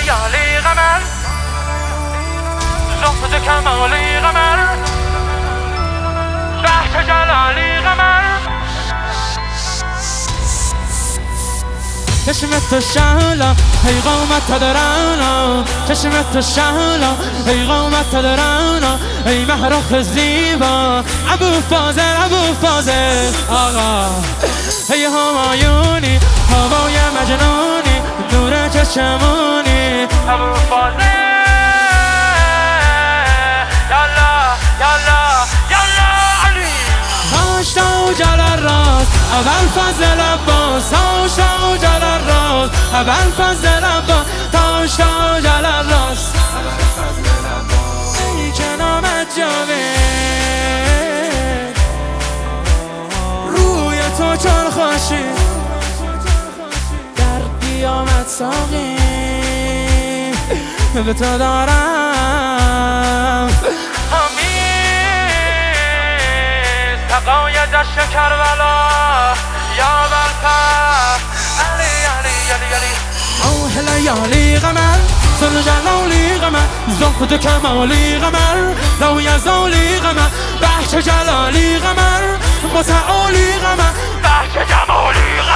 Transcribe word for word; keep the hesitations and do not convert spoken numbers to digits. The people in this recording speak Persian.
یالی قمر زهد کمالی قمر بحث جلالی قمر چشمت شهلا ای قامت درانا چشمت شهلا ای قامت درانا ای محروخ زیبا ابو فاضل ابو فاضل آقا ای همایونی هوای مجنونی نور چشمونی ابو فاضل یالا یالا یالا علی هاشتا و جلال راست اول فضل عباس هاشتا و جلال راست اول فضل عباس هاشتا و جلال راست ای که نامت جاوید روی تو چون خوشی در قیامت ساقی به تو دارم سقای جشن کربلا یا بلفر علی علی علی علی اوه لیالی قمر سر جلالی قمر زهد کمالی قمر روی زالی قمر بحث جلالی قمر متعالی قمر بحث جمالی قمر